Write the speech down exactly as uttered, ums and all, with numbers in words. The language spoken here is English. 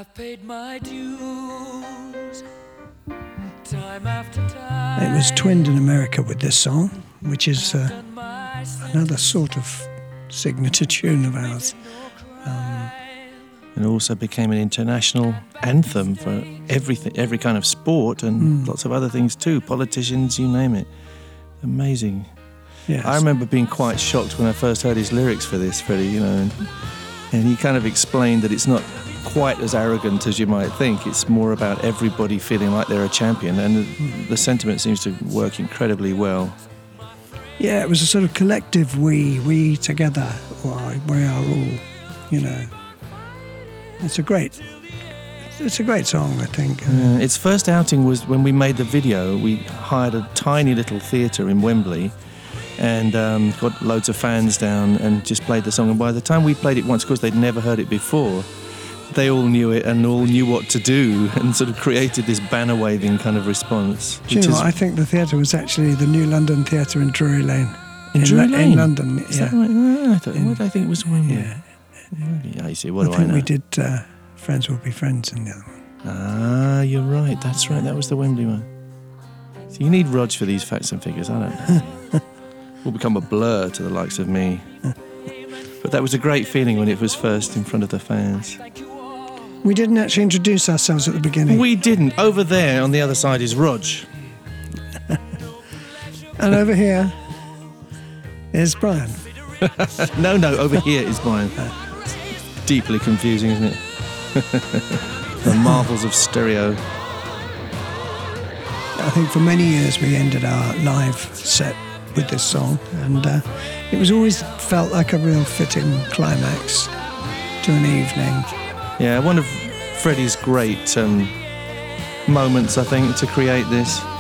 I've paid my dues time after time. It was twinned in America with this song, which is uh, another sort of signature tune of ours. Um, and also became an international anthem for everything, every kind of sport and mm. lots of other things too, politicians, you name it. Amazing. Yes. I remember being quite shocked when I first heard his lyrics for this, Freddie, you know, and, and he kind of explained that it's not quite as arrogant as you might think. It's more about everybody feeling like they're a champion, and the, mm. the sentiment seems to work incredibly well. Yeah, it was a sort of collective we, we together, we are all, you know. It's a great, it's a great song, I think. Yeah, its first outing was when we made the video. We hired a tiny little theatre in Wembley and um, got loads of fans down and just played the song. And by the time we played it once, of course, they'd never heard it before, they all knew it and all knew what to do and sort of created this banner-waving kind of response. Do you know what? I think the theatre was actually the New London Theatre in Drury Lane. In, in Drury La- Lane? In London, Is yeah. That right? Oh, I thought, in, what did I think it was Wembley? Yeah. Really? I see, what I do I think know? we did uh, Friends Will Be Friends in the other one. Ah, you're right. That's right. That was the Wembley one. So you need Rog for these facts and figures, I don't know. Will become a blur to the likes of me. But that was a great feeling when it was first in front of the fans. We didn't actually introduce ourselves at the beginning. We didn't. Over there on the other side is Rog. And over here is Brian. no, no, over here is Brian. Deeply confusing, isn't it? The marvels of stereo. I think for many years we ended our live set with this song, and uh, it was always felt like a real fitting climax to an evening. Yeah, one of Freddie's great um, moments, I think, to create this.